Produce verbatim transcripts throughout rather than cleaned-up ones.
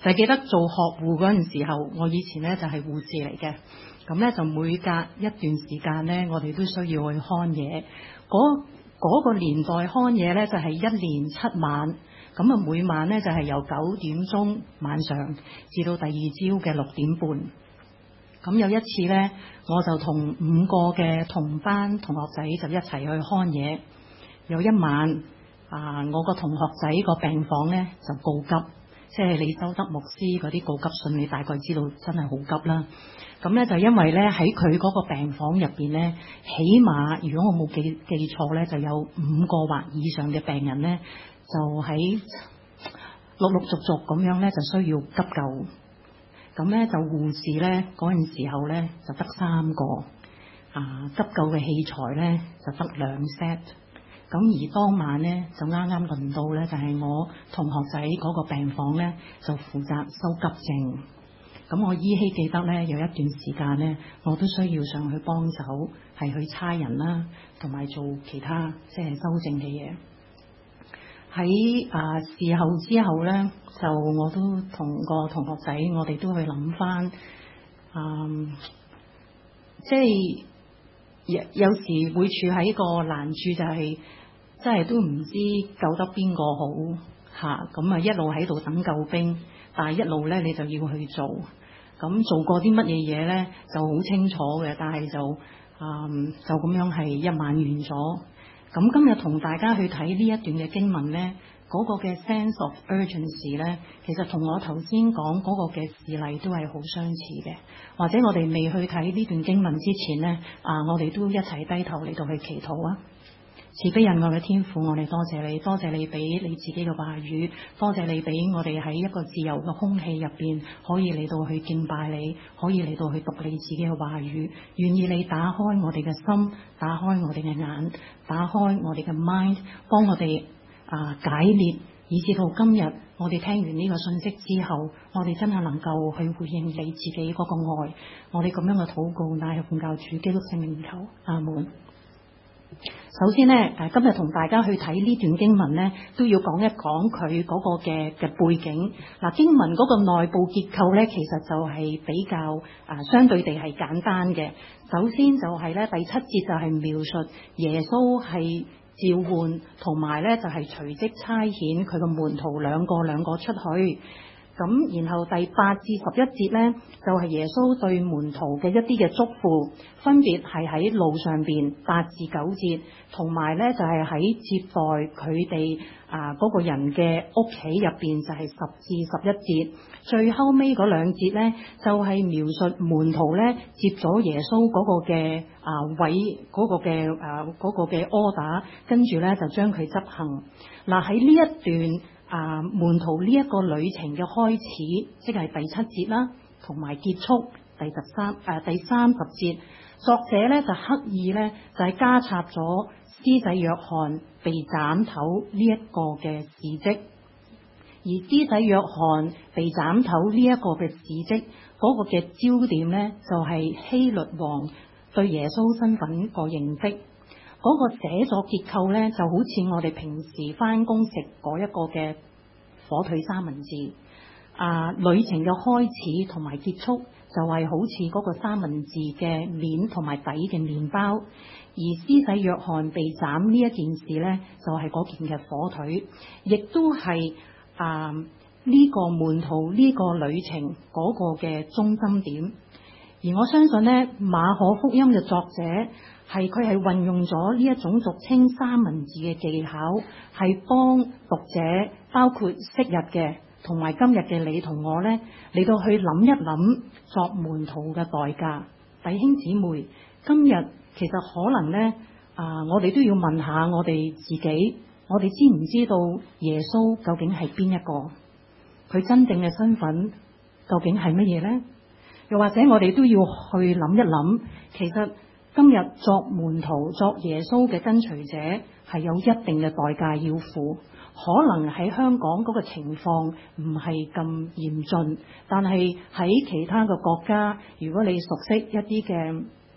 就係記得做學護嗰陣時候，我以前咧就係護士嚟嘅，咁咧就每隔一段時間咧，我哋都需要去看夜。嗰嗰個年代看夜咧就係一連七晚，咁啊每晚咧就係由九點鐘晚上至到第二朝嘅六點半。咁有一次咧，我就同五個嘅同班同學仔就一齊去看夜。有一晚啊，我個同學仔個病房咧就告急，即係李修德牧師嗰啲告急信，你大概知道真係好急啦。咁咧就因為咧喺佢嗰個病房入邊咧，起碼如果我冇記記錯咧，就有五個或以上嘅病人咧，就喺陸陸續續咁樣咧就需要急救。咁咧就護士咧嗰陣時候咧就得三個啊，急救嘅器材咧就得兩 set。咁而當晚咧就啱啱輪到咧，就係我同學仔嗰個病房咧就負責收急症。咁我依稀記得咧有一段時間咧，我都需要上去幫手，係去差人啦，同埋做其他即係修正嘅嘢。喺啊事後之後咧，就我都同個同學仔，我哋都去諗翻，嗯，即係有有時會處喺個難處，就係真係都唔知救得邊個好嚇，咁啊一路喺度等救兵，但係一路咧你就要去做，咁做過啲乜嘢嘢咧就好清楚嘅，但係就嗯就咁樣係一晚完咗。咁今日同大家去睇呢一段嘅經文咧，嗰個嘅 sense of urgency 咧，其實同我頭先講嗰個嘅事例都係好相似嘅。或者我哋未去睇呢段經文之前咧，啊，我哋都一齊低頭嚟到去祈禱啊！慈悲仁愛嘅天父，我哋多謝你，多謝你俾你自己嘅話語，多謝你俾我哋喺一個自由嘅空氣入邊，可以嚟到去敬拜你，可以嚟到去讀你自己嘅話語。願意你打開我哋嘅心，打開我哋嘅眼，打開我哋嘅 mind， 幫我哋啊解列，以至到今日我哋聽完呢個信息之後，我哋真係能夠去回應你自己嗰個愛。我哋咁樣嘅禱告，乃係奉教主基督聖名求，阿門。首先呢，誒今日同大家去睇呢段經文呢，都要講一講佢嗰個嘅嘅背景。嗱，經文嗰個內部結構呢，其實就係比較啊相對地係簡單嘅。首先就係咧第七節就係描述耶穌係召喚同埋咧就係隨即差遣佢個門徒兩個兩個出去。咁然後第八至十一節呢，就係耶穌對門徒嘅一啲嘅囑咐，分別係喺路上邊八至九節，同埋呢就係喺接待佢哋啊嗰個人嘅屋企入邊就係十至十一節。最後尾嗰兩節呢，就係描述門徒呢接咗耶穌嗰個嘅啊位嗰個嘅啊嗰個嘅 order，跟住呢就將佢執行。嗱，喺呢一段啊，門徒呢一個旅程嘅開始，即係第七節啦，同埋結束第十三誒、呃、第三十節，作者咧就刻意咧就係、是、加插咗施洗約翰被斬頭呢一個嘅事蹟，而施洗約翰被斬頭呢一個嘅事蹟嗰個嘅焦點咧就係、是、希律王對耶穌身份個認識。嗰個寫作結構咧，就好似我哋平時返工食嗰一個嘅火腿三文治啊，旅程嘅開始同埋結束就係好似嗰個三文治嘅面同埋底嘅麵包，而施洗約翰被斬呢一件事咧，就係、是、嗰件嘅火腿，亦都係啊呢、這個門徒呢個旅程嗰個嘅中心點。而我相信咧，馬可福音嘅作者係佢係運用咗呢一種俗稱三文治嘅技巧，係幫讀者，包括昔日嘅同埋今日嘅你同我咧，嚟到去諗一諗作門徒嘅代價。弟兄姊妹，今日其實可能咧啊，我哋都要問下我哋自己，我哋知唔知道耶穌究竟係邊一個？佢真正嘅身份究竟係乜嘢咧？又或者我哋都要去諗一諗，其實今日作門徒、作耶穌嘅跟隨者係有一定嘅代價要付。可能喺香港嗰個情況唔係咁嚴峻，但係喺其他嘅國家，如果你熟悉一啲嘅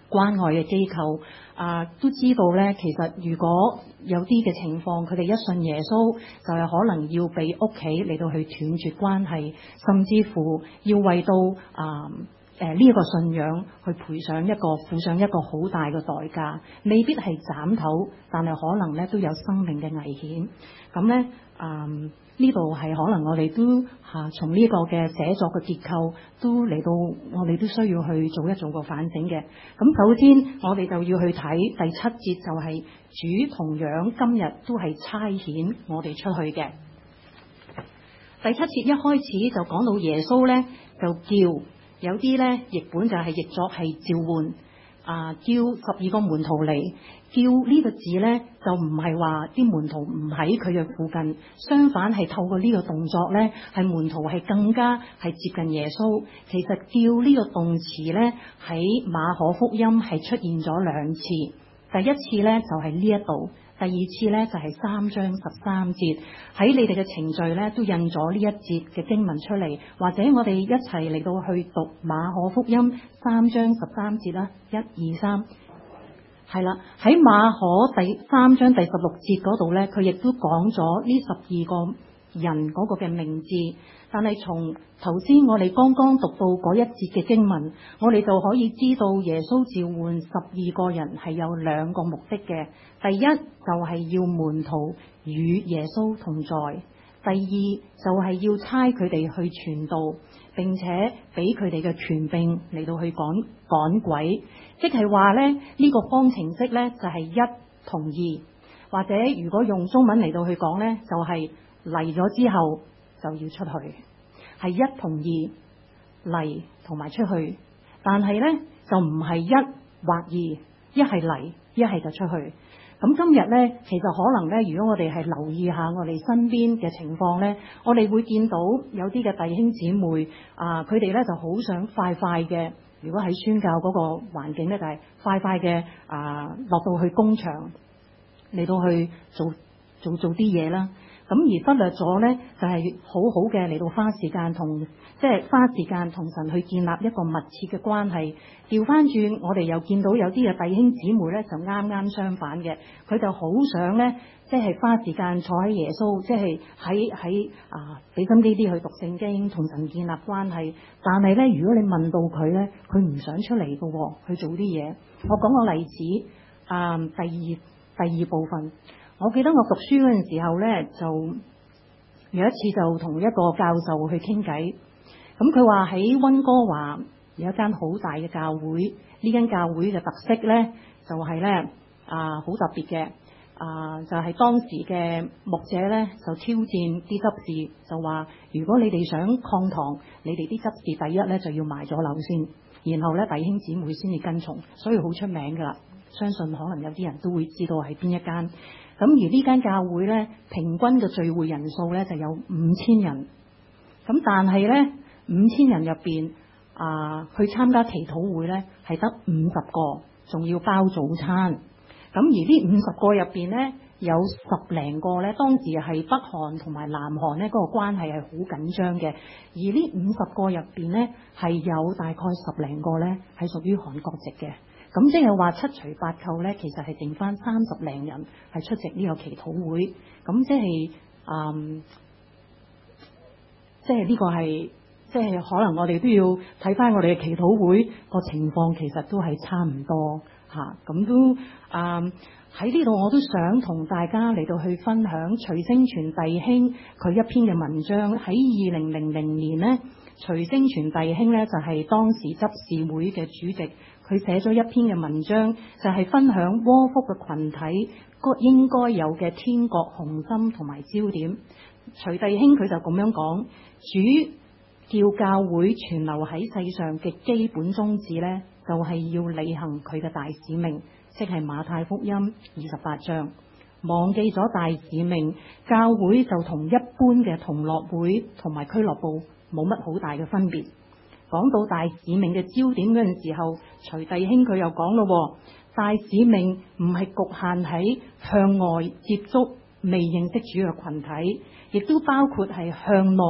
關愛嘅機構啊，都知道咧，其實如果有啲嘅情況，佢哋一信耶穌，就係可能要俾屋企嚟到去斷絕關係，甚至乎要為到啊誒呢一個信仰去賠上一個付上一個好大嘅代價，未必係斬頭，但係可能咧都有生命嘅危險。咁咧啊呢度係可能我哋都嚇從呢個嘅寫作嘅結構都嚟到，我哋都需要去做一做個反省嘅。咁首先我哋就要去睇第七節，就係主同樣今日都係差遣我哋出去嘅。第七節一開始就講到耶穌咧，就叫有啲咧譯本就係譯作係召喚啊，叫十二個門徒嚟。叫呢個字呢，就唔係話啲門徒唔喺佢嘅附近，相反係透過呢個動作呢，係門徒係更加係接近耶穌。其實叫呢個動詞呢，喺馬可福音係出現咗兩次，第一次呢，就係呢一度，第二次呢，就係三章十三節。喺你哋嘅程序呢，都印咗呢一節嘅經文出嚟，或者我哋一齊嚟到去讀馬可福音三章十三節啦，一二三。係啦，喺馬可第三章第十六節嗰度呢，佢亦都講咗呢十二個人嗰個嘅名字。但係從頭先我哋剛剛讀到嗰一節嘅經文，我哋就可以知道耶穌召喚十二個人係有兩個目的嘅。第一就係要門徒與耶穌同在，第二就係要差佢哋去傳道，並且俾佢哋嘅權柄嚟到去趕趕鬼。即係話咧，呢、這個方程式咧就係、是、一同二，或者如果用中文嚟到去講咧，就係嚟咗之後就要出去，係一同二嚟同埋出去。但係咧就唔係一或二，一係嚟，一係就出去。咁今日咧，其實可能咧，如果我哋係留意下我哋身邊嘅情況咧，我哋會見到有啲嘅弟兄姊妹啊，佢哋咧就好想快快嘅。如果喺宣教嗰個環境咧，就係、是、快快嘅啊，落到去工場嚟到去做做做啲嘢啦。咁而忽略咗咧，就係、是、好好嘅嚟到花時間同即係花時間同神去建立一個密切嘅關係。調翻轉，我哋又見到有啲嘅弟兄姊妹咧，就啱啱相反嘅，佢就好想咧，即係花時間坐喺耶穌，即係喺喺啊俾心機啲去讀聖經，同神建立關係。但係咧，如果你問到佢咧，佢唔想出嚟嘅，去做啲嘢。我講個例子，啊、嗯，第二第二部分。我記得我讀書嗰陣時候咧，就有一次就同一個教授去傾偈。咁佢話喺溫哥華有一間好大嘅教會，呢間教會嘅特色咧就係咧啊好特別嘅啊，就係、是、當時嘅牧者咧就挑戰啲執事，就話如果你哋想擴堂，你哋啲執事第一咧就要賣咗樓先，然後咧弟兄姊妹先至跟從，所以好出名噶啦。相信可能有啲人都會知道係邊一間。咁而呢間教會咧，平均嘅聚會人數咧就有五千人。咁但係咧，五千人入邊啊，去參加祈禱會咧係得五十個，仲要包早餐。咁而呢五十個入邊咧，有十零個咧，當時係北韓同埋南韓咧嗰個關係係好緊張嘅。而呢五十個入邊咧，係有大概十零個咧係屬於韓國籍嘅。咁即係話七除八扣咧，其實係剩翻三十零人係出席呢個祈禱會。咁即係，嗯，即係呢個係，即係可能我哋都要睇翻我哋嘅祈禱會個情況，其實都係差唔多嚇。咁、啊、都，嗯，喺呢度我都想同大家嚟到去分享徐星全弟兄佢一篇嘅文章。喺二零零零年呢，徐星全弟兄呢就係、是、當時執事會嘅主席。佢寫咗一篇嘅文章，就係、是、分享窩福嘅群體應該有嘅天國雄心同埋焦點。徐弟兄佢就咁樣講：主叫教會存留喺世上嘅基本宗旨呢，就係、是、要履行佢嘅大使命，即係馬太福音二十八章。忘記咗大使命，教會就同一般嘅同樂會同埋俱樂部冇乜好大嘅分別。講到大使命嘅焦點嗰陣時候，徐弟兄佢又講咯，大使命唔係局限喺向外接觸未認識主嘅群體，亦都包括係向內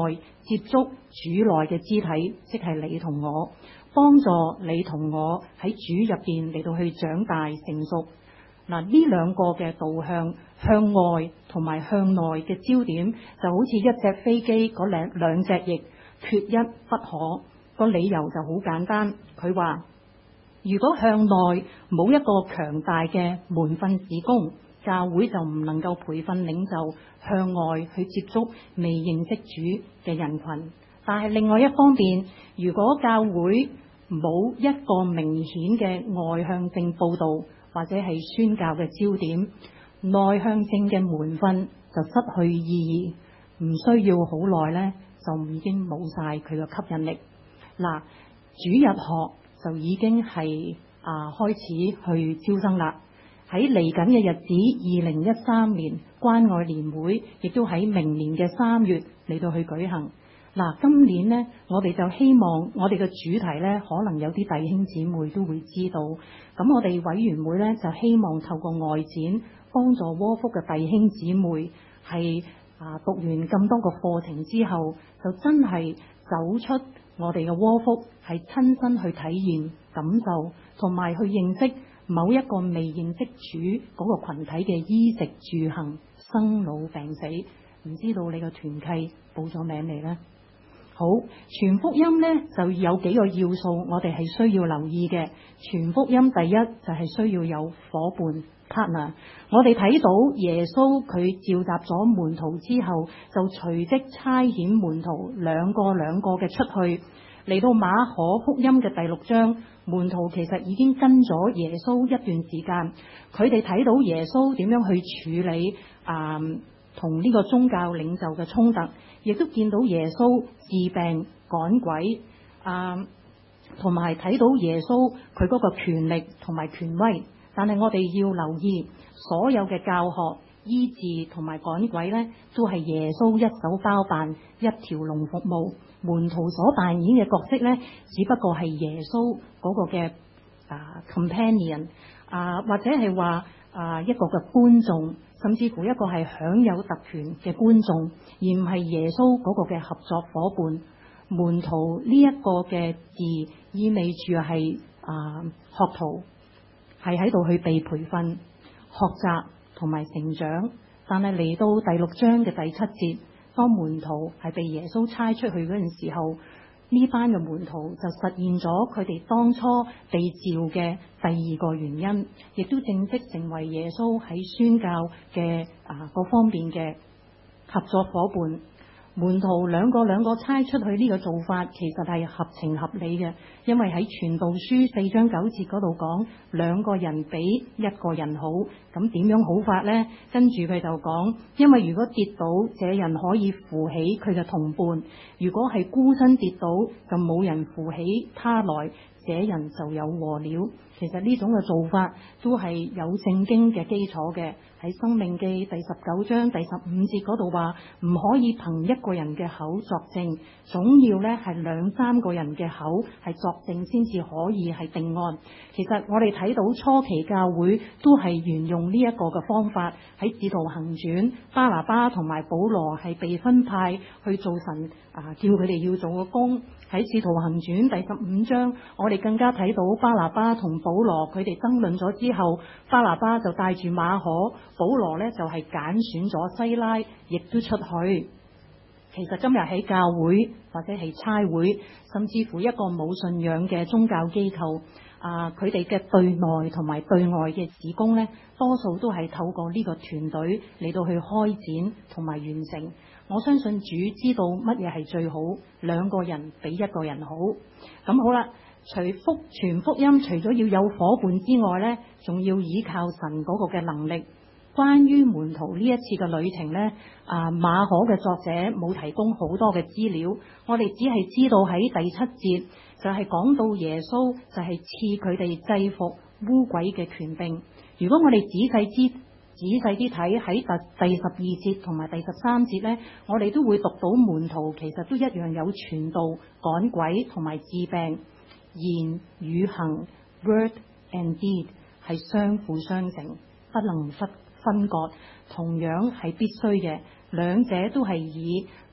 接觸主內嘅肢體，即係你同我，幫助你同我喺主入邊嚟到去長大成熟。嗱，呢兩個嘅導向，向外同埋向內嘅焦點，就好似一隻飛機嗰兩兩隻翼，缺一不可。個理由就好簡單，佢話如果向內冇一個強大嘅門訓事工，教會就唔能夠培訓領袖向外去接觸未認識主嘅人群。但係另外一方面，如果教會冇一個明顯嘅外向性報導或者係宣教嘅焦點，內向性嘅門訓就失去意義，唔需要好耐呢，就已經冇晒佢嘅吸引力。嗱，主日學就已經係啊開始去招生啦。喺嚟緊嘅日子，二零一三年關愛年會亦都喺明年嘅三月嚟到去舉行。嗱，今年呢，我哋就希望我哋嘅主題呢，可能有啲弟兄姊妹都會知道。咁我哋委員會呢，就希望透過外展幫助窩福嘅弟兄姊妹係啊讀完咁多個課程之後，就真係走出我哋嘅窩福，係親身去體驗、感受同埋去認識某一個未認識主嗰個群體嘅衣食住行、生老病死。唔知道你個團契報咗名未呢？好，傳福音呢就有幾個要素，我哋係需要留意嘅。傳福音第一就係需要有夥伴 partner。我哋睇到耶穌佢召集咗門徒之後，就隨即差遣門徒兩個兩個嘅出去。嚟到馬可福音嘅第六章，門徒其實已經跟咗耶穌一段時間，佢哋睇到耶穌點樣去處理啊同呢個宗教領袖嘅衝突，亦都見到耶穌治病趕鬼啊，同埋睇到耶穌佢嗰個權力同埋權威。但係我哋要留意，所有嘅教學、醫治同埋趕鬼呢，都係耶穌一手包辦，一條龍服務。門徒所扮演嘅角色呢，只不過係耶穌嗰個嘅啊 companion 啊，或者係話啊一個嘅觀眾，甚至乎一個係享有特權嘅觀眾，而唔係耶穌嗰個嘅合作夥伴。門徒呢一個嘅字意味住係啊學徒，係喺度去被培訓、學習同埋成長。但係嚟到第六章嘅第七節，當門徒係被耶穌差出去嗰陣時候，呢班嘅門徒就實現咗佢哋當初被召嘅第二個原因，亦都正式成為耶穌喺宣教嘅啊各方面嘅合作夥伴。門徒兩個兩個差出去呢個做法，其實係合情合理嘅，因為喺傳道書四章九節嗰度講，兩個人比一個人好，咁點樣好法呢？跟住佢就講，因為如果跌倒，這人可以扶起佢嘅同伴；如果係孤身跌倒，就冇人扶起他來，這人就有禍了。其實呢種嘅做法都係有聖經嘅基礎嘅。喺申命記第十九章第十五節嗰度話，唔可以憑一個人嘅口作證，總要咧係兩三個人嘅口係作證先至可以係定案。其實我哋睇到初期教會都係沿用呢一個嘅方法。喺使徒行傳，巴拿巴同埋保羅係被分派去做神啊叫佢哋要做嘅工。喺使徒行傳第十五章，我哋更加睇到巴拿巴同保羅佢哋爭論咗之後，巴拿巴就帶住馬可，保羅呢就係揀選咗西拉，亦都出去。其實今日喺教會或者係差會，甚至乎一個冇信仰嘅宗教機構啊，佢哋嘅對內同埋對外嘅事工呢，多數都係透過呢個團隊嚟到去開展同埋完成。我相信主知道乜嘢係最好，兩個人比一個人好。咁好啦，除福傳福音，除咗要有夥伴之外呢，仲要依靠神嗰個嘅能力。關於門徒呢一次嘅旅程呢，啊馬可嘅作者冇提供好多嘅資料，我哋只係知道喺第七節就係講到耶穌就係賜佢哋制服污鬼嘅權柄。如果我哋仔細知仔細啲睇喺第第十二節同埋第十三節呢，我哋都會讀到門徒其實都一樣有傳道、趕鬼同埋治病。言語行 word and deed 係相輔相成，不能分分割，同樣係必須嘅。兩者都係以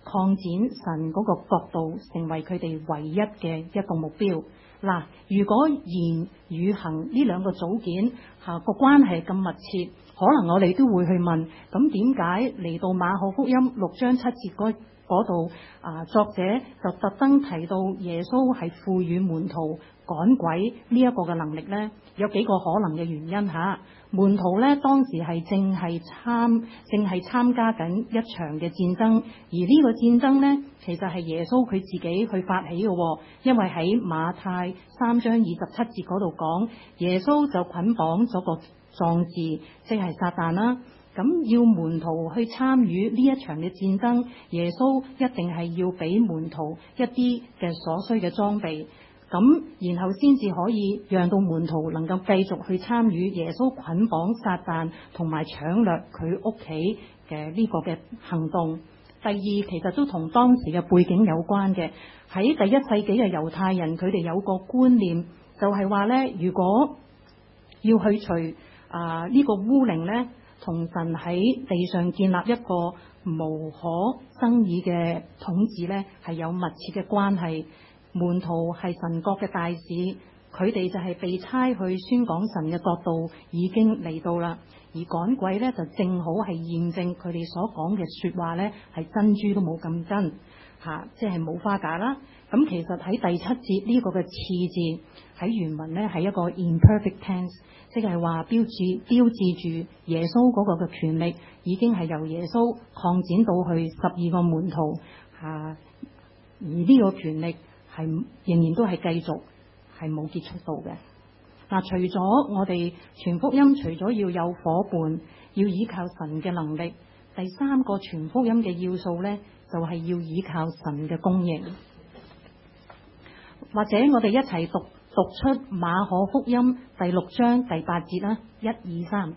擴展神嗰個國度，成為佢哋唯一嘅一個目標。嗱，如果言與行呢兩個組件嚇個關係咁密切，可能我哋都會去問：咁點解嚟到馬可福音六章七節嗰嗰度啊，作者就特登提到耶穌係賦予門徒趕鬼呢一個嘅能力呢？有幾個可能嘅原因嚇。門徒呢當時係正係參正係參加緊一場嘅戰爭，而呢個戰爭呢，其實係耶穌佢自己去發起嘅，因為喺馬太三章二十七節嗰度講，耶穌就捆綁咗個壯士，即係撒旦啦。咁要門徒去參與呢一場嘅戰爭，耶穌一定係要俾門徒一啲嘅所需嘅裝備，咁然後先至可以讓到門徒能夠繼續去參與耶穌捆綁撒旦同埋搶掠佢屋企嘅呢個嘅行動。第二，其實都同當時嘅背景有關嘅。喺第一世紀嘅猶太人，佢哋有個觀念，就係話呢，如果要去除啊呢個污靈呢，同神喺地上建立一個無可爭議嘅統治呢，係有密切嘅關係。門徒係神國嘅大使，佢哋就係被差去宣講神嘅國度已經嚟到啦。而趕鬼呢，就正好係驗證佢哋所講嘅說話呢，係珍珠都冇咁真吓、啊，即係冇花假啦。咁其實喺第七節呢個嘅次字喺原文呢，係一個 imperfect tense， 即係話標誌標誌住耶穌嗰個嘅權力已經係由耶穌擴展到去十二個門徒吓、啊，而呢個權力係仍然都係繼續係冇結束到嘅。嗱，除咗我哋傳福音，除咗要有伙伴，要依靠神嘅能力，第三個傳福音嘅要素呢，就係要依靠神嘅供應。或者我哋一齊讀讀出馬可福音第六章第八節啦，一二三。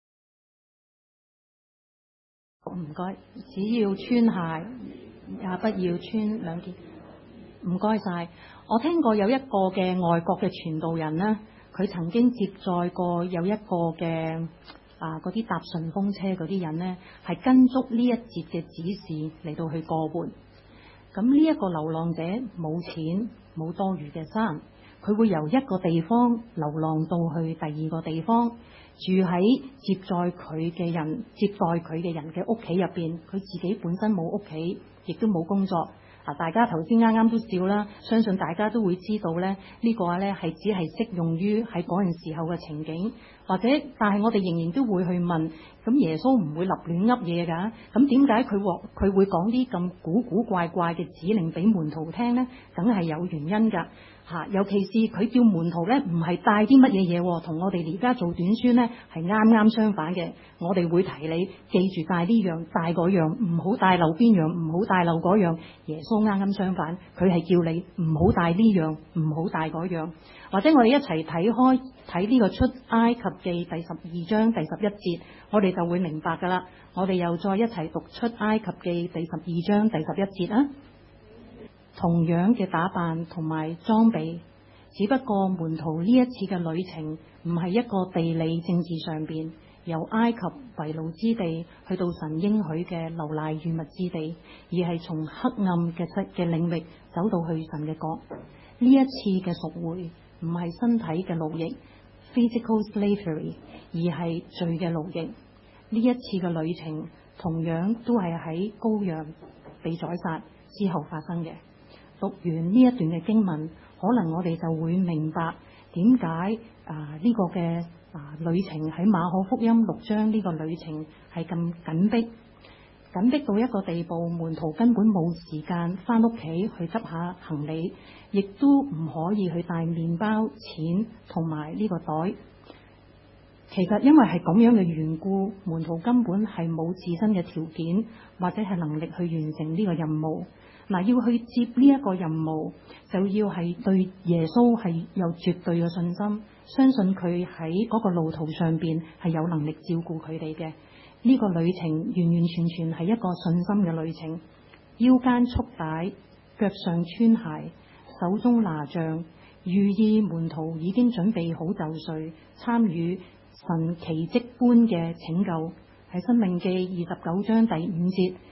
唔該，只要穿鞋，也不要穿兩件。唔該晒。我聽過有一個嘅外國嘅傳道人呢，佢曾經接載過有一個嘅啊嗰啲搭順風車嗰啲人呢，係跟足呢一節嘅指示嚟到去過活。咁呢一個流浪者冇錢冇多餘嘅衫，佢會由一個地方流浪到去第二個地方，住喺接載佢嘅人接載佢嘅人嘅屋企入邊。佢自己本身冇屋企，亦都冇工作。啊！大家頭先啱啱都笑啦，相信大家都會知道咧，呢個咧係只係適用於喺嗰陣時候嘅情景，或者但係我哋仍然都會去問，咁耶穌唔會立亂噏嘢㗎，咁點解佢話佢會講啲咁古古怪怪嘅指令俾門徒聽呢？梗係有原因㗎。嚇，尤其是佢叫門徒咧，唔係帶啲乜嘢嘢，同我哋而家做短宣咧係啱啱相反嘅。我哋會提你記住帶呢樣帶嗰樣，唔好帶漏邊樣，唔好帶漏嗰樣。耶穌啱啱相反，佢係叫你唔好帶呢樣，唔好帶嗰樣。或者我哋一齊睇開睇呢個出埃及記第十二章第十一節，我哋就會明白㗎啦。我哋又再一齊讀出埃及記第十二章第十一節啊！同樣嘅打扮同埋裝備，只不過門徒呢一次嘅旅程唔係一個地理政治上邊由埃及為奴之地去到神應許嘅流奶與蜜之地，而係從黑暗嘅嘅領域走到去神嘅國。呢一次嘅贖回唔係身體嘅奴役 （physical slavery），而係罪嘅奴役。呢一次嘅旅程同樣都係喺羔羊被宰殺之後發生嘅。讀完呢一段嘅經文，可能我哋就會明白點解啊呢個嘅啊旅程喺馬可福音六章呢個旅程係咁緊迫，緊迫到一個地步，門徒根本冇時間返屋企去執下行李，亦都唔可以去帶麵包、錢同埋呢個袋。其實因為係咁樣嘅緣故，門徒根本係冇自身嘅條件或者係能力去完成呢個任務。嗱，要去接呢一個任務，就要係對耶穌係有絕對嘅信心，相信佢喺嗰個路途上邊係有能力照顧佢哋嘅。呢個旅程完完全全係一個信心嘅旅程。腰間束帶，腳上穿鞋，手中拿杖，寓意門徒已經準備好就緒，參與神奇蹟般嘅拯救。喺申命記二十九章第五節。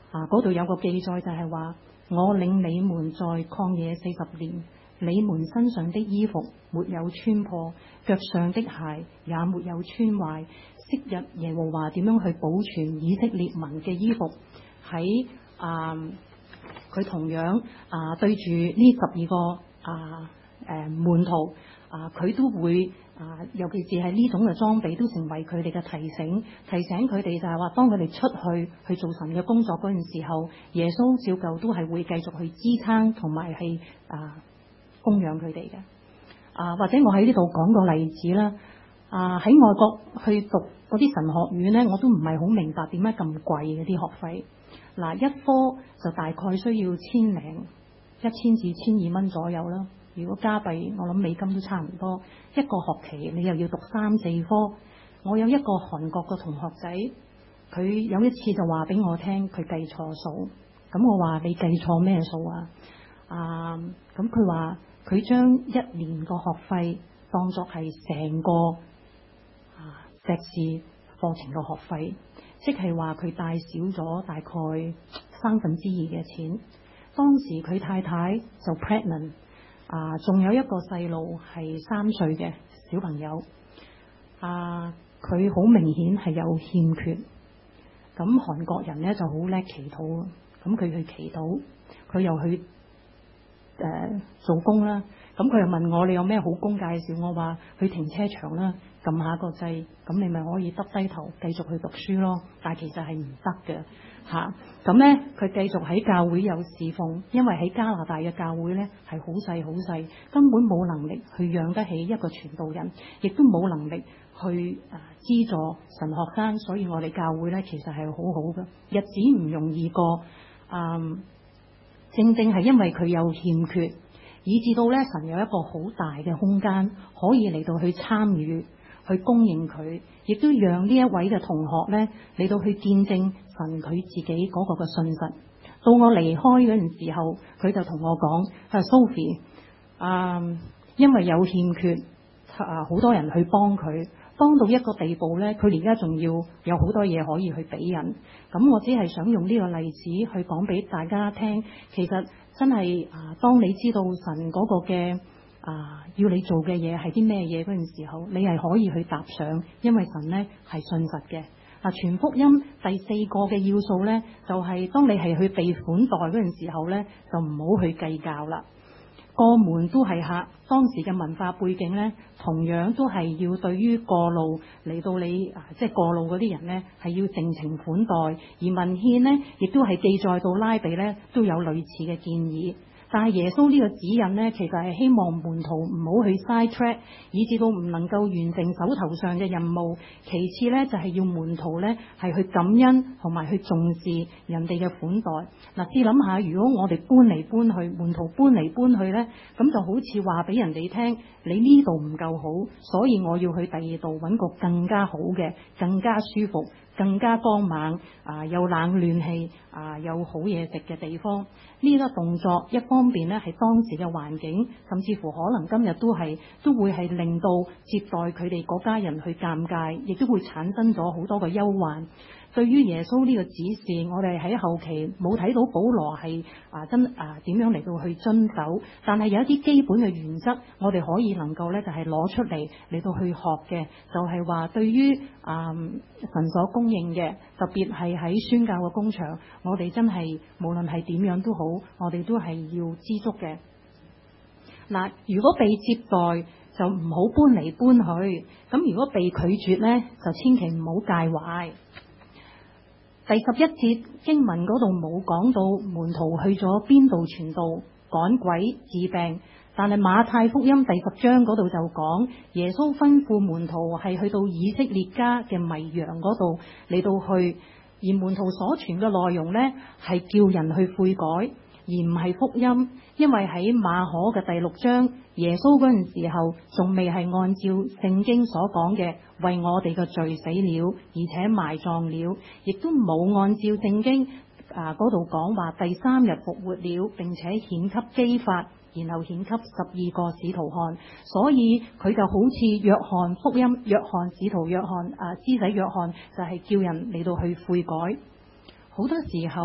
啊，嗰度有個記載就係話，我領你們在曠野四十年，你們身上的衣服沒有穿破，腳上的鞋也沒有穿壞。昔日耶和華點樣去保存以色列民嘅衣服，喺啊佢同樣啊對住呢十二個啊誒、呃、門徒啊，佢都會啊，尤其是係呢種嘅裝備都成為佢哋嘅提醒，提醒佢哋就係話，當佢哋出去去做神嘅工作嗰陣時候，耶穌照舊都係會繼續去支撐同埋係啊供養佢哋嘅。啊，或者我喺呢度講個例子啦。啊，喺外國去讀嗰啲神學院呢，我都唔係好明白點解咁貴嘅啲學費。嗱、啊，一科就大概需要千零一千至千二蚊左右啦。如果加幣，我諗美金都差唔多。一個學期你又要讀三四科。我有一個韓國嘅同學仔，佢有一次就話俾我聽，佢計錯數。咁我話你計錯咩數啊？啊，咁佢話佢將一年個學費當作係成個啊碩士課程嘅學費，即係話佢帶少咗大概三分之二嘅錢。當時佢太太就 pregnant， 啊，仲有一個細路係三歲嘅小朋友，啊，佢好明顯係有欠缺。咁韓國人咧就好叻祈禱，咁佢去祈禱，佢又去誒、呃、做工啦。咁佢又問我，你有咩好工介紹？我話去停車場啦，撳下個掣，咁你咪可以耷低頭繼續去讀書咯。但係其實係唔得嘅嚇。咁咧佢繼續喺教會有侍奉，因為喺加拿大嘅教會咧係好細好細，根本冇能力去養得起一個傳道人，亦都冇能力去啊資助神學生，所以我哋教會咧其實係好好嘅，日子唔容易過。嗯，正正係因為佢有欠缺，以至到咧神有一個好大嘅空間可以嚟到去參與去供應佢，亦都讓呢一位嘅同學咧嚟到去見證神佢自己嗰個嘅信實。到我離開嗰陣時候，佢就同我講，佢話 Sophie， 啊，因為有欠缺啊，好多人去幫佢，幫到一個地步咧，佢而家仲要有好多嘢可以去俾人。咁我只係想用呢個例子去講俾大家聽，其實真係啊，當你知道神嗰個嘅啊要你做嘅嘢係啲咩嘢嗰陣時候，你係可以去踏上，因為神咧係信實嘅。嗱，傳福音第四個嘅要素咧，就係、是、當你係去被款待嗰陣時候咧，就唔好去計較啦。過門都係客，當時嘅文化背景咧，同樣都係要對於過路嚟到你啊，即係過路嗰啲人咧，係要盛情款待。而文獻咧，亦都係記載到拉比咧都有類似嘅建議。但係耶穌呢個指引呢，其實係希望門徒唔好去 side track，以至到唔能夠完成手頭上嘅任務。其次呢，就係、是、要門徒呢係去感恩同埋去重視人哋嘅款待。嗱，試諗下，如果我哋搬嚟搬去，門徒搬嚟搬去呢，咁就好似話俾人哋聽，你呢度唔夠好，所以我要去第二度揾個更加好嘅、更加舒服、更加光猛啊，有冷暖氣啊，有好嘢食嘅地方。呢、這個動作一方面咧係當時嘅環境，甚至乎可能今日都係都會係令到接待佢哋嗰家人去尷尬，亦都會產生咗好多嘅憂患。對於耶穌呢個指示，我哋喺後期冇睇到保羅係啊真啊點樣嚟到去遵守，但係有一啲基本嘅原則，我哋可以能夠咧就係、是、攞出嚟嚟到去學嘅，就係、是、話對於啊神所供應嘅，特別係喺宣教嘅工場，我哋真係無論係點樣都好，我哋都係要知足嘅。嗱，如果被接待就唔好搬嚟搬去，咁如果被拒絕呢，就千祈唔好介懷。第十一節經文嗰度冇講到門徒去咗邊度傳道、趕鬼、治病，但係馬太福音第十章嗰度就講耶穌吩咐門徒係去到以色列家嘅迷羊嗰度嚟到去，而門徒所傳嘅內容呢，係叫人去悔改，而唔係福音。因為喺馬可嘅第六章，耶穌嗰陣時候仲未係按照聖經所講嘅為我哋嘅罪死了，而且埋葬了，亦都冇按照聖經啊嗰度講話第三日復活了，並且顯給基法，然後顯給十二個使徒看。所以佢就好似約翰福音、約翰使徒約翰啊，施洗約翰就係叫人嚟到去悔改。好多時候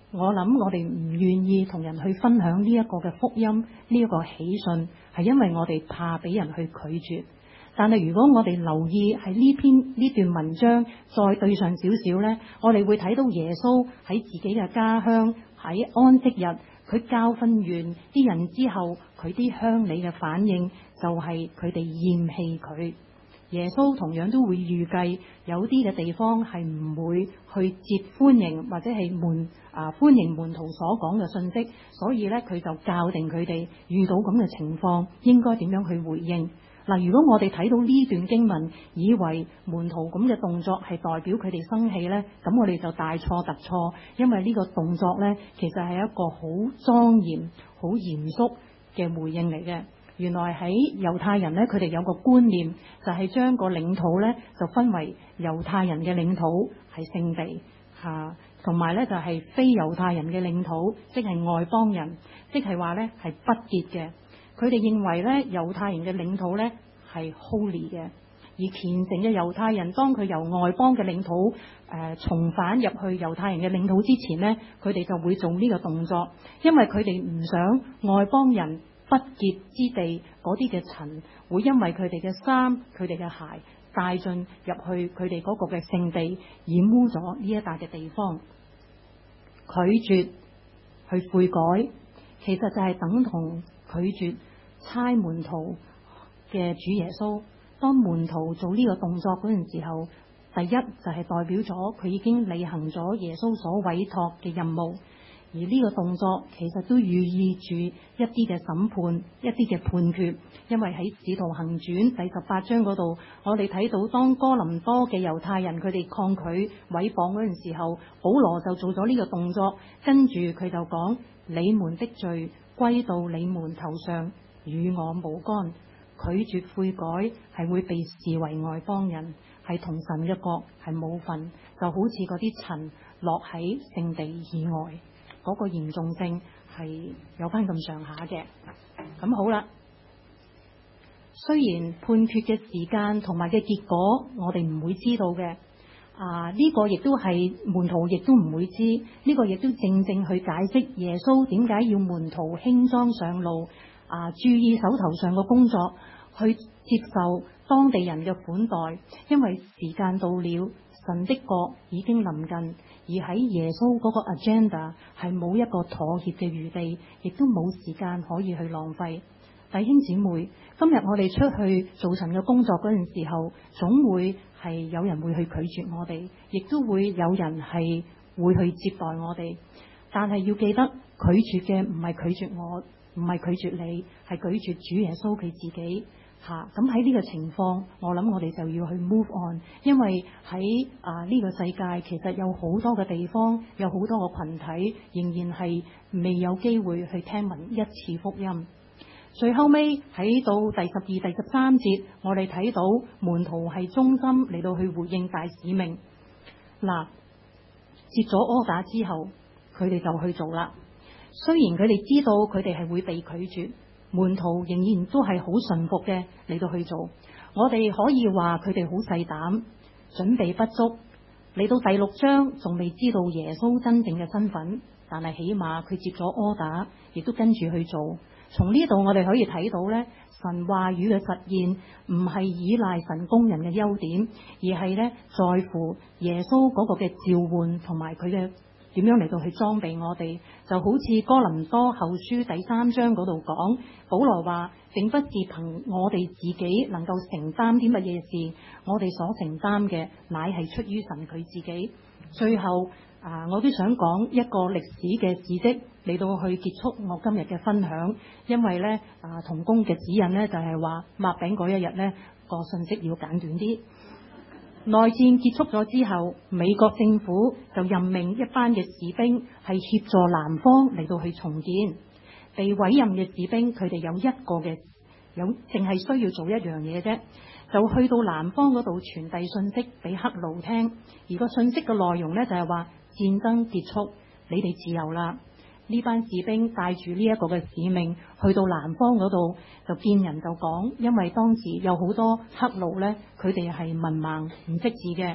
我諗我哋唔願意同人去分享呢一個嘅福音，呢一個喜訊，係因為我哋怕俾人去拒絕。但係如果我哋留意喺呢篇呢段文章再對上少少呢，我哋會睇到耶穌喺自己嘅家鄉喺安息日，佢教訓完啲人之後，佢啲鄉里嘅反應就係佢哋厭棄佢。耶穌同樣都會預計有啲嘅地方係唔會去接歡迎或者係門啊歡迎門徒所講嘅信息，所以咧佢就教定佢哋遇到咁嘅情況應該點樣去回應。嗱，如果我哋睇到呢段經文，以為門徒咁嘅動作係代表佢哋生氣呢，咁我哋就大錯特錯，因為呢個動作呢，其實係一個好莊嚴、好嚴肅嘅回應嚟嘅。原來喺猶太人呢，佢哋有個觀念，就係將個領土呢就分為猶太人嘅領土係聖地嚇，同埋呢就係非猶太人嘅領土，即係外邦人，即係話呢係不潔嘅。佢哋認為呢猶太人嘅領土呢係 holy 嘅，而虔誠嘅猶太人當佢由外邦嘅領土誒、呃、重返入去猶太人嘅領土之前呢，佢哋就會做呢個動作，因為佢哋唔想外邦人不潔之地嗰啲嘅塵會因為佢哋嘅衫、佢哋嘅鞋帶進入去佢哋嗰個嘅聖地，染污咗呢一笪嘅地方。拒絕去悔改，其實就係等同拒絕差門徒嘅主耶穌。當門徒做呢個動作嗰陣時候，第一就係代表咗佢已經履行咗耶穌所委託嘅任務，而呢個動作其實都寓意住一啲嘅審判、一啲嘅判決。因為喺使徒行傳第十八章嗰度，我哋睇到當哥林多嘅猶太人佢哋抗拒毀謗嗰陣時候，保羅就做咗呢個動作，跟住佢就講：你們的罪歸到你們頭上，與我無干。拒絕悔改係會被視為外邦人，係同神嘅國係冇份，就好似嗰啲塵落喺聖地以外，嗰個嚴重性係有翻咁上下嘅。咁好啦，雖然判決嘅時間同埋嘅結果我哋唔會知道嘅，啊呢個亦都係門徒亦都唔會知，呢個亦都正正去解釋耶穌點解要門徒輕裝上路，啊注意手頭上嘅工作，去接受當地人嘅款待，因為時間到了，神的國已經臨近，而喺耶穌嗰個 agenda 係冇一個妥協嘅餘地，亦都冇時間可以去浪費。弟兄姊妹，今日我哋出去做神嘅工作嗰陣時候，總會係有人會去拒絕我哋，亦都會有人係會去接待我哋。但係要記得，拒絕嘅唔係拒絕我，唔係拒絕你，係拒絕主耶穌佢自己吓。咁喺呢個情況，我諗我哋就要去 move on，因為喺啊呢個世界其實有好多嘅地方，有好多個群體仍然係未有機會去聽聞一次福音。最後尾喺到第十二、第十三節，我哋睇到門徒係忠心嚟到去回應大使命。嗱，接咗 order 之後，佢哋就去做啦。雖然佢哋知道佢哋係會被拒絕，門徒仍然都係好順服嘅嚟到去做。我哋可以話佢哋好細膽，準備不足。嚟到第六章仲未知道耶穌真正嘅身份，但係起碼佢接咗 order，亦都跟住去做。從呢度我哋可以睇到呢，神話語嘅實現唔係依賴神工人嘅優點，而係呢在乎耶穌嗰個嘅召喚同埋佢嘅點樣嚟到去裝備我哋。就好似哥林多後書第三章嗰度講，保羅話並不是憑我哋自己能夠承擔啲乜嘢事，我哋所承擔嘅乃係出於神佢自己。最後啊，我都想講一個歷史嘅事蹟嚟到去結束我今日嘅分享。因為呢啊同工嘅指引呢，就係話擘餅嗰一日呢個信息要簡短啲。內戰結束咗之後，美國政府就任命一班嘅士兵係協助南方嚟到去重建。被委任嘅士兵佢哋有一個嘅有淨係需要做一樣嘢啫，就去到南方嗰度傳遞信息俾黑奴聽。而個信息嘅內容呢，就係話戰爭結束，你哋自由啦。呢班士兵帶住呢一個嘅使命去到南方嗰度，就見人就講，因為當時有好多黑奴呢，佢哋係文盲唔識字嘅，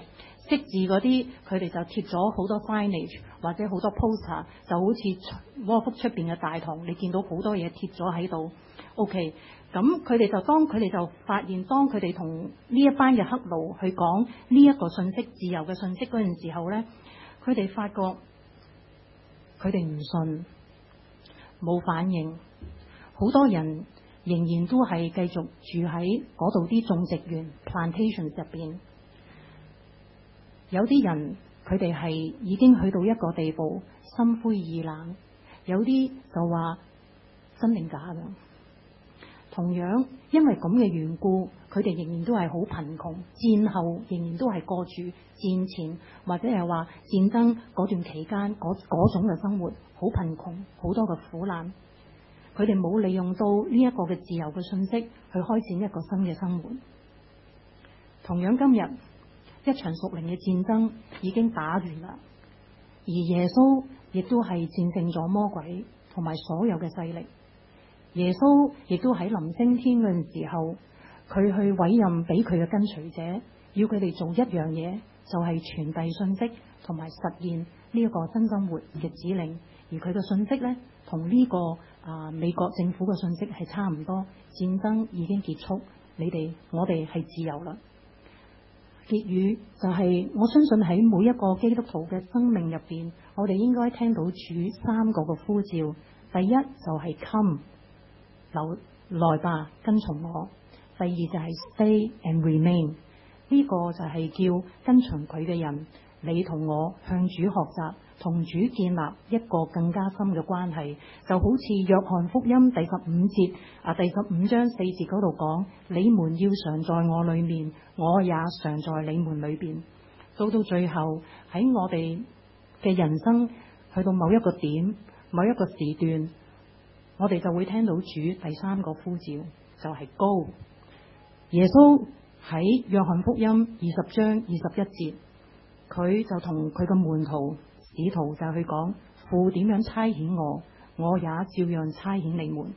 識字嗰啲，佢哋就貼咗好多 signage 或者好多 poster， 就好似窩福出邊嘅大堂，你見到好多嘢貼咗喺度。OK， 咁佢哋就當佢哋就發現，當佢哋同呢一班嘅黑奴去講呢一個信息、自由嘅信息嗰陣時候呢，佢哋發覺佢哋唔信，冇反應，好多人仍然都係繼續住喺嗰度啲種植園 plantations 入邊。有啲人佢哋係已經去到一個地步，心灰意冷，有啲就話真定假㗎。同樣因為咁嘅緣故，佢哋仍然都係好貧窮，戰後仍然都係過住戰前或者係話戰爭嗰段期間嗰嗰種嘅生活，好貧窮，好多嘅苦難。佢哋冇利用到呢一個嘅自由嘅信息去開展一個新嘅生活。同樣今日一場屬靈嘅戰爭已經打完啦，而耶穌亦都係戰勝咗魔鬼同埋所有嘅勢力。耶穌亦都喺臨升天嗰陣時候，佢去委任俾佢嘅跟隨者，要佢哋做一樣嘢，就係傳遞信息同埋實現呢一個新生活嘅指令。而佢嘅信息呢，同呢、這個啊、呃、美國政府嘅信息係差唔多，戰爭已經結束，你哋我哋係自由啦。結語就係、是、我相信喺每一個基督徒嘅生命入邊，我哋應該聽到主三個嘅呼召。第一就係 come， 留來吧，跟從我。第二就係 stay and remain， 呢個就係叫跟隨佢嘅人，你同我向主學習，同主建立一個更加深嘅關係。就好似約翰福音第十五節啊，第十五章四節嗰度講，你們要常在我裏面，我也常在你們裏邊。到到最後喺我哋嘅人生去到某一個點，某一個時段，我哋就會聽到主第三個呼召，就係 Go。耶穌喺約翰福音二十章二十一節，佢就同佢嘅門徒使徒就去講，父點樣差遣我，我也照樣差遣你們。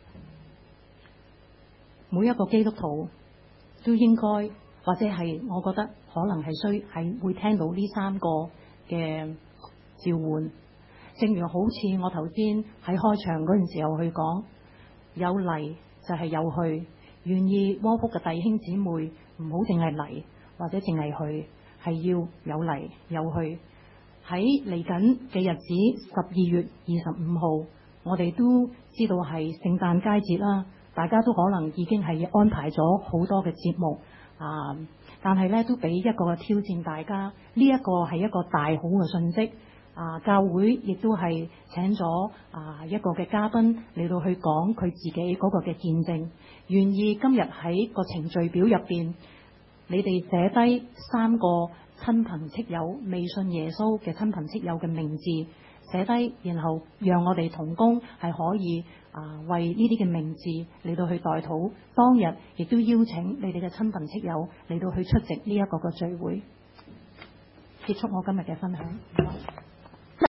每一個基督徒都應該，或者係我覺得可能係需係會聽到呢三個嘅召喚。正如好似我頭先喺開場嗰陣時候去講，有嚟就係有去，願意窩福嘅弟兄姊妹唔好淨係嚟或者淨係去，係要有嚟有去。喺嚟緊嘅日子，十二月二十五號，我哋都知道係聖誕佳節啦，大家都可能已經係安排咗好多嘅節目啊，但係咧都俾一個嘅挑戰大家，呢、這、一個係一個大好嘅信息。啊！教會亦都係請咗啊一個嘅嘉賓嚟到去講佢自己嗰個嘅見證，願意今日喺個程序表入邊，你哋寫低三個親朋戚友未信耶穌嘅親朋戚友嘅名字寫低，然後讓我哋同工係可以啊為呢啲嘅名字嚟到去代禱。當日亦都邀請你哋嘅親朋戚友嚟到去出席呢一個嘅聚會。結束我今日嘅分享。